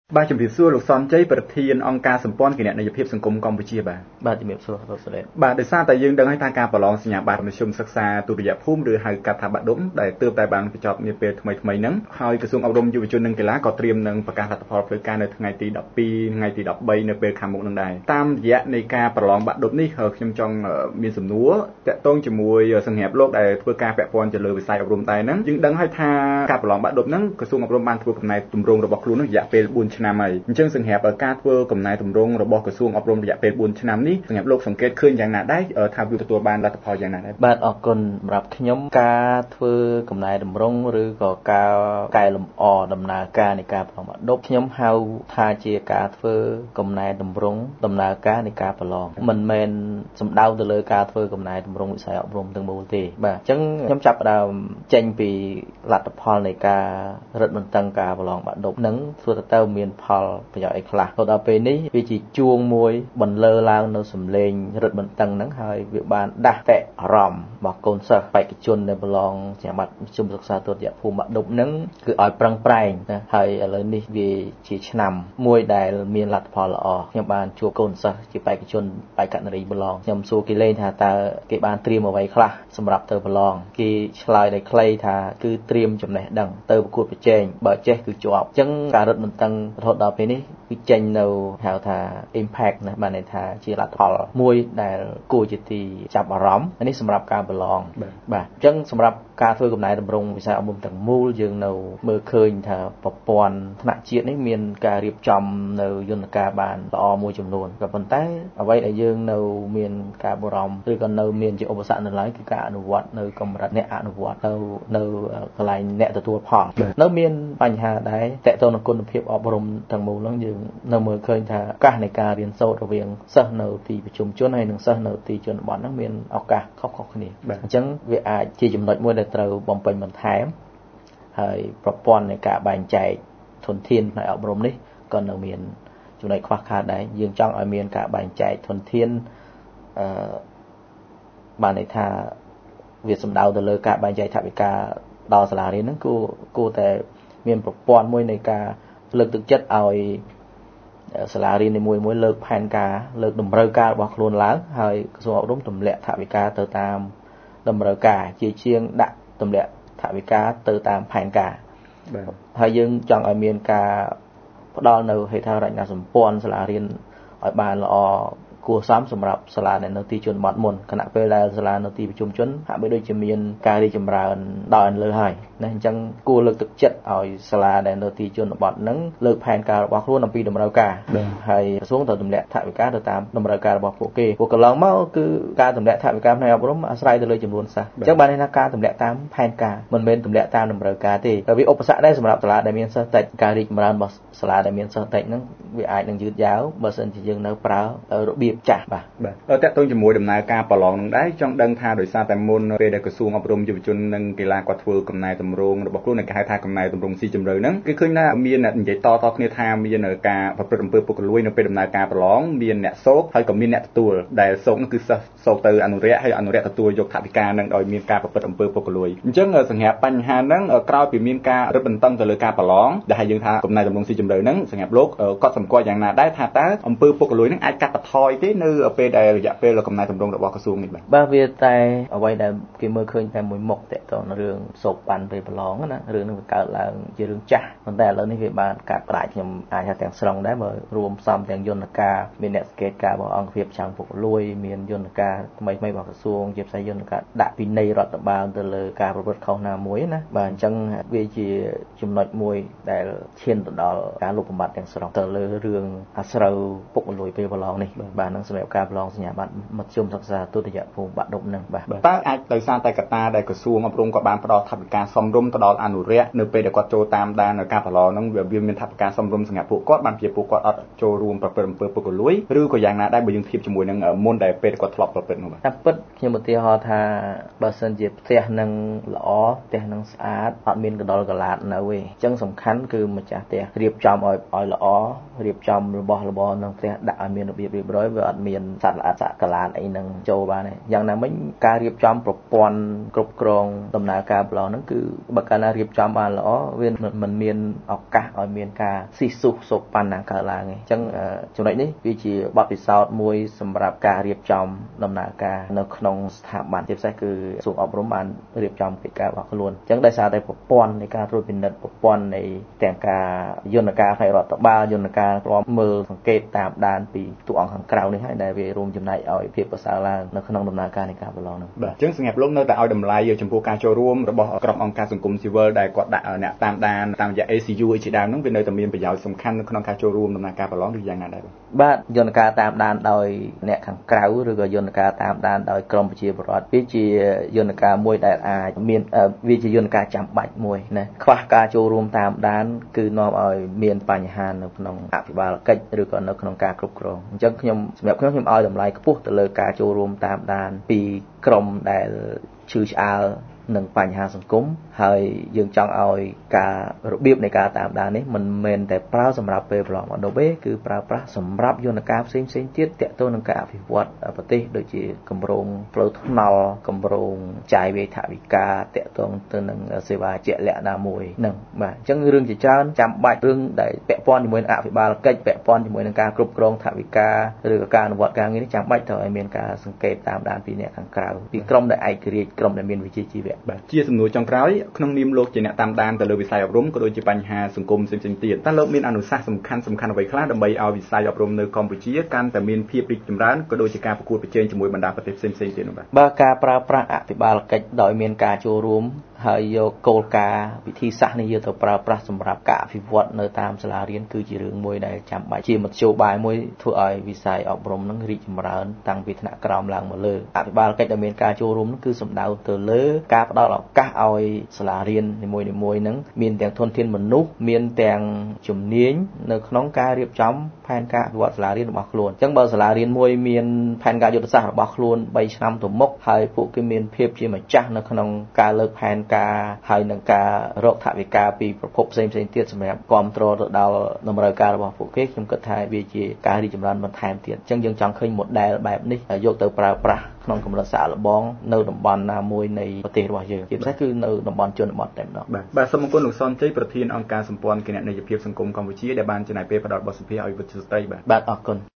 បាទជំរាបសួរលោកសំជ័យប្រធានអង្គការសម្ព័ន្ធគណនេយ្យភាពសង្គមកម្ពុជាបាទជំរាបសួរលោកសុលេតបាទដោយសារតែយើងដឹងហើយថាការប្រឡងសញ្ញាបត្រមធ្យមសិក្សាទុតិយភូមិឬហៅកាត់ថាបាក់ឌុបដែលទើបតែបានបញ្ចប់នាពេលថ្មីៗហ្នឹងហើយក្រសួងអប់រំយុវជននិងកីឡាក៏ត្រៀមនឹងប្រកាសលទ្ធផលផ្លូវការនៅថ្ងៃទី12ថ្ងៃទី13នៅពេលខាងមុខនឹងដែរតាមរយៈនៃការប្រឡងបាក់ឌុបនេះខ្ញុំចង់មានសំណួរតាក់ទងជាមួយសង្ហេបលោកដែលធ្វើការពាក់ព័ន្ធទៅលើវិស័យអប់រំដែរហ្នឹងយើងដឹងហើយថាការប្រឡងបាក់ឌុបហ្នឹងក្រសួងអប់រំបានធ្វើកំណែទម្រង់របស់ខ្លួននោះរយៈពេល4ឆ្នាំហើយអញ្ចឹងសម្រាប់ការធ្វើកំណែទម្រង់របស់ក្រសួងអប់រំរយៈពេល4ឆ្នាំនេះសម្រាប់លោកសង្កេតឃើញយ៉ាងណាដែរថាវាទទួលបានលទ្ធផលយ៉ាងណាដែរបាទអរគុណសម្រាប់ខ្ញុំការធ្វើកំណែទម្រង់ឬក៏ការកែលម្អដំណើរការនៃការប្រឡងបាក់ឌុបខ្ញុំហៅថាជាការធ្វើកំណែទម្រង់ដំណើរការនៃការប្រឡងមិនមែនសំដៅទៅលើការធ្វើកំណែទម្រង់វិស័យអប់រំទាំងមូលទេបាទអញ្ចឹងខ្ញុំចាប់ផ្ដើមចេញពីលទ្ធផលនៃការរឹតបន្តឹងការប្រឡងបាក់ឌុបនឹងធ្វើទៅមានផលប្រយោជន៍អីខ្លះទៅដល់ពេលនេះវាជាជួងមួយបន្លឺឡើងនៅសម្លេងរឹតបន្តឹងហ្នឹងហើយវាបានដាស់តេអារម្មណ៍របស់កូនសិស្សបេក្ខជនដែលប្រឡងសញ្ញាបត្រមធ្យមសិក្សាទុតិយភូមិបាក់ឌុបហ្នឹងគឺឲ្យប្រឹងប្រែងណាហើយឥឡូវនេះវាជាឆ្នាំមួយដែលមានលទ្ធផលល្អខ្ញុំបានជួបកូនសិស្សជាបេក្ខជនបេក្ខនារីប្រឡងខ្ញុំសួរគេលេងថាតើគេបានត្រៀមអ្វីខ្លះសម្រាប់ទៅប្រឡងគេឆ្លើយដោយខ្លីថាគឺត្រៀមចំណេះដឹងទៅប្រកួតប្រជែងបើចេះគឺជាប់អញ្ចឹងការរឹតបន្តឹងរហូតដល់ពេលនេះគឺចេញនៅហៅថា impact ណាបានន័យថាជាលទ្ធផលមួយដែលគួរជាទីចាប់អារម្មណ៍នេះសម្រាប់ការប្រឡងបាទអញ្ចឹងសម្រាប់ការធ្វើកំណែទម្រង់វិស័យអប់រំទាំងមូលយើងនៅមើលឃើញថាប្រព័ន្ធថ្នាក់ជាតិនេះមានការរៀបចំនៅយន្តការបានល្អមួយចំនួនក៏ប៉ុន្តែអ្វីដែលយើងនៅមានការបារម្ភឬក៏នៅមានជាឧបសគ្គនៅឡើយគឺការអនុវត្តនៅកម្រិតអ្នកអនុវត្តនៅកន្លែងអ្នកទទួលផលនៅមានបញ្ហាដែរតកតទៅនឹងគុណភាពអប់រំទាំងមូលហ្នឹងយើងនៅមើលឃើញថាឱកាសនៃការរៀនសូត្ររវាងសិស្សនៅទីប្រជុំជនហើយនិងសិស្សនៅទីជនបទហ្នឹងមានឱកាសខុសៗគ្នាអញ្ចឹងវាអាចជាចំណុចមួយដែលត្រូវបំពេញបន្ថែមហើយប្រព័ន្ធនៃការបែងចែកធនធានផ្នែកអប់រំនេះក៏នៅមានចំណុចខ្វះខាតដែរយើងចង់ឲ្យមានការបែងចែកធនធានបានន័យថាវាសំដៅទៅលើការបែងចែកថវិកាដល់សាលារៀនហ្នឹងគួរតែមានប្រព័ន្ធមួយនៃការលើកទឹកចិត្តឲ្យសាលារៀននីមួយៗលើកផែនការលើកតម្រូវការរបស់ខ្លួនឡើងហើយក្រសួងអប់រំទម្លាក់ថវិកាទៅតាមតម្រូវការជាជាងដាក់ទម្លាក់ថវិកាទៅតាមផែនការហើយយើងចង់ឲ្យមានការផ្ដល់នៅហេដ្ឋារចនាសម្ព័ន្ធសាលារៀនឲ្យបានល្អគួរសមសម្រាប់សាលាដែលនៅទីជនបទមុនខណៈពេលដែលសាលានៅទីប្រជុំជនហាក់បីដូចជាមានការរីកចម្រើនដល់លើហើយណាអញ្ចឹងគួរលើកទឹកចិត្តឲ្យសាលាដែលនៅទីជនបទហ្នឹងលើកផែនការរបស់ខ្លួនអំពីតម្រូវការហើយក្រសួងត្រូវទម្លាក់ថវិកាទៅតាមតម្រូវការរបស់ពួកគេពួកកន្លងមកគឺការទម្លាក់ថវិកាផ្នែកអប់រំអាស្រ័យទៅលើចំនួនសិស្សអញ្ចឹងបានន័យថាការទម្លាក់តាមផែនការមិនមែនទម្លាក់តាមតម្រូវការទេតែវាឧបសគ្គដែរសម្រាប់សាលាដែលមានសិស្សតិចការរីកចម្រើនរបស់សាលាដែលមានសិស្សតិចហ្នឹងវាអាចនឹងយឺតយ៉ាវបើសិនជាយើងនៅប្រើរបៀបចាស់បាទតកតងជាមួយដំណើរការប្រឡងនឹងដែរចង់ដឹងថាដោយសារតែមុនពេលដែលក្រសួងអប់រំយុវជននិងកីឡាគាត់ធ្វើកំណែទម្រង់របស់ខ្លួនគេហៅថាកំណែទម្រង់ស៊ីជម្រៅហ្នឹងគឺឃើញថាមាននិយាយតគ្នាថាមានការប្រព្រឹត្តអំពើពុករលួយនៅពេលដំណើរការប្រឡងមានអ្នកសោកហើយក៏មានអ្នកទទួលដែលសោកនោះគឺសិស្សសោកទៅអនុរិយហើយអនុរិយទទួលយកថវិកានឹងដោយមានការប្រព្រឹត្តអំពើពុករលួយអញ្ចឹងសម្រាប់បញ្ហាហ្នឹងក្រោយពីមានការរឹតបន្តឹងទៅលើការប្រឡងដែលយើងថាកំណែទម្រង់ស៊ីជម្រៅហ្នឹងសម្រាប់លោកគាត់សម្គាល់យ៉ាងណាដែរថាតើអំពើពុករលួយហ្នឹងអាចកាត់បន្ថយទេនៅពេលដែលរយៈពេលកំណែទម្រង់របស់ក្រសួងនេះបាទវាតែអ្វីដែលគេមើលឃើញតែមួយមុខតកតនឹងរឿងសោកប៉ាន់ពេលប្រឡងណារឿងនឹងវាកើតឡើងជារឿងចាស់ប៉ុន្តែឥឡូវនេះវាបានកាត់ផ្ដាច់ខ្ញុំអាចថាទាំងស្រុងដែរបើរួមផ្សំទាំងយន្តការមានអ្នកសង្កេតការរបស់អង្គភាពចាំងពុករលួយមានយន្តការថ្មីរបស់ក្រសួងជាផ្សាយយន្តការដាក់ពិន័យរដ្ឋបាលទៅលើការប្រព្រឹត្តខុសណាមួយណាបាទអញ្ចឹងវាជាចំណុចមួយដែលឈានទៅដល់ការលុបបំបាត់ទាំងស្រុងទៅលើរឿងអាស្រូវពុករលួយពេលប្រឡងនេះបាទនឹងសម្រាប់ការប្រឡងសញ្ញាបត្រមធ្យមសិក្សាទុតិយភូមិបាក់ឌុបនឹងបាទតើអាចដោយសារតែកត្តាដែលក្រសួងអប់រំក៏បានផ្ដល់ថវិកាសមរម្យទៅដល់អនុរិយនៅពេលដែលគាត់ចូលតាមដានការប្រឡងហ្នឹងវាមានថវិកាសមរម្យសម្រាប់ពួកគាត់បានជាពួកគាត់អត់ចូលរួមប្រព្រឹត្តអំពើពុករលួយឬក៏យ៉ាងណាដែរបើយើងធៀបជាមួយនឹងមុនដែលពេលគាត់ធ្លាប់ប្រព្រឹត្តនោះបាទតាមពិតខ្ញុំឧទាហរណ៍ថាបើសិនជាផ្ទះនឹងល្អផ្ទះនឹងស្អាតអត់មានកណ្ដុរកលាតនៅទេអញ្ចឹងសំខាន់គឺម្ចាស់ផ្ទះរៀបចំឲ្យល្អរៀបចំរបស់របរក្នុងផ្ទះដាក់ឲ្យមានរបៀបរៀបរយបើវាអត់មានសត្វល្អិតសត្វកលានអីនឹងចូលបានទេយ៉ាងណាមិញការរៀបចំប្រព័ន្ធគ្រប់គ្រងដំណើរការប្រឡងហ្នឹងគឺបើកាលណារៀបចំបានល្អវាមិនមានឱកាសឲ្យមានការស៊ីស៊ូសូកប៉ាន់ណាកើតឡើងទេអញ្ចឹងចំណុចនេះវាជាបទពិសោធន៍មួយសម្រាប់ការរៀបចំដំណើរការនៅក្នុងស្ថាប័នជាពិសេសគឺក្រសួងអប់រំបានរៀបចំកិច្ចការរបស់ខ្លួនអញ្ចឹងដោយសារតែប្រព័ន្ធនៃការត្រួតពិនិត្យប្រព័ន្ធនៃទាំងការយន្តការផ្នែករដ្ឋបាលយន្តការរាប់មើលសង្កេតតាមដានពីតួអង្គខាងក្រៅនេះហើយដែលវារួមចំណែកឲ្យភាពប្រសើរឡើងនៅក្នុងដំណើរការនៃការប្រឡងនោះបាទអញ្ចឹងសម្រាប់លោកនៅតែឲ្យតម្លៃចំពោះការចូលរួមរបស់ក្រុមអង្គការសង្គមស៊ីវិលដែលគាត់ដាក់អ្នកតាមដានតាមរយៈ ACU ជាដើមនោះវានៅតែមានប្រយោជន៍សំខាន់នៅក្នុងការចូលរួមដំណើរការប្រឡងឬយ៉ាងណាដែរបាទយន្តការតាមដានដោយអ្នកខាងក្រៅឬក៏យន្តការតាមដានដោយក្រមប្រជាពលរដ្ឋវាជាយន្តការមួយដែលអាចមានវាជាយន្តការចាំបាច់មួយណាខ្វះការចូលរួមតាមដានគឺនាំឲ្យមានបញ្ហានៅក្នុងអភិបាលកិច្ចឬក៏នៅក្នុងការគ្រប់គ្រងអញ្ចឹងសម្រាប់ខ្ញុំឲ្យតម្លៃខ្ពស់ទៅលើការចូលរួមតាមដានពីក្រមដែលឈឺឆ្អាលនឹងបញ្ហាសង្គមហើយយើងចង់ឲ្យការរបៀបនៃការតាមដាននេះមិនមែនតែប្រើសម្រាប់ពេលប្រឡងបណ្ដុបទេគឺប្រើប្រាស់សម្រាប់យន្តការផ្សេងទៀតទាក់ទងនឹងការអភិវឌ្ឍប្រទេសដូចជាគម្រោងផ្លូវថ្នល់គម្រោងចាយវាយថវិកាទាក់ទងទៅនឹងសេវាជាក់លាក់ណាមួយហ្នឹងបាទអញ្ចឹងរឿងជាច្រើនចាំបាច់រឿងដែលពាក់ព័ន្ធជាមួយនឹងអភិបាលកិច្ចពាក់ព័ន្ធជាមួយនឹងការគ្រប់គ្រងថវិកាឬក៏ការអនុវត្តការងារនេះចាំបាច់ត្រូវឲ្យមានការសង្កេតតាមដានពីអ្នកខាងក្រៅពីក្រុមដែលឯករាជ្យក្រុមដែលមានវិជ្ជាជីវៈបាទជាសំណួរចុងក្រោយក្នុងនាមលោកជាអ្នកតាមដានទៅលើវិស័យអប់រំក៏ដូចជាបញ្ហាសង្គមផ្សេងៗទៀតតើលោកមានអនុសាសន៍សំខាន់អ្វីខ្លះដើម្បីឲ្យវិស័យអប់រំនៅកម្ពុជាកាន់តែមានភាពរីកចម្រើនក៏ដូចជាការប្រកួតប្រជែងជាមួយបណ្ដាប្រទេសផ្សេងៗទៀតនោះបាទបើការប្រើប្រាស់អភិបាលកិច្ចដោយមានការចូលរួមហើយយកគោលការណ៍វិធីសាស្ត្រនេះយកទៅប្រើប្រាស់សម្រាប់ការអភិវឌ្ឍនៅតាមសាលារៀនគឺជារឿងមួយដែលចាំបាច់ជាមធ្យោបាយមួយធ្វើឲ្យវិស័យអប់រំនឹងរីកចម្រើនតាំងពីថ្នាក់ក្រោមឡើងមកលើអភិបាលកិច្ចដែលមានការចូលរួមនោះគឺសំដៅទៅលើការផ្ដល់ឱកាសឲ្យសាលារៀននីមួយៗនឹងមានទាំងធនធានមនុស្សមានទាំងជំនាញនៅក្នុងការរៀបចំផែនការអភិវឌ្ឍសាលារៀនរបស់ខ្លួនអញ្ចឹងបើសាលារៀនមួយមានផែនការយុទ្ធសាស្ត្ររបស់ខ្លួន3ឆ្នាំទៅមុខហើយពួកគេមានភាពជាម្ចាស់នៅក្នុងការលើកផែនការហើយនឹងការរកថវិកាពីប្រភពផ្សេងទៀតសម្រាប់គ្រប់គ្រងទៅដល់តម្រូវការរបស់ពួកគេខ្ញុំគិតថាវាជាការរីកចម្រើនបន្ថែមទៀតអញ្ចឹងយើងចង់ឃើញ model បែបនេះយកទៅប្រើប្រាស់ក្នុងកម្រិតសាកល្បងនៅតំបន់ណាមួយនៃប្រទេសរបស់យើងជាពិសេសគឺនៅតំបន់ជនបទតែម្ដងបាទសូមអរគុណលោកសនជ័យប្រធានអង្គការសម្ព័ន្ធគណនេយ្យភាពសង្គមកម្ពុជាដែលបានចំណាយពេលផ្ដល់បទសម្ភាសន៍ឲ្យវិទ្យុស្ត្រីបាទអរគុណ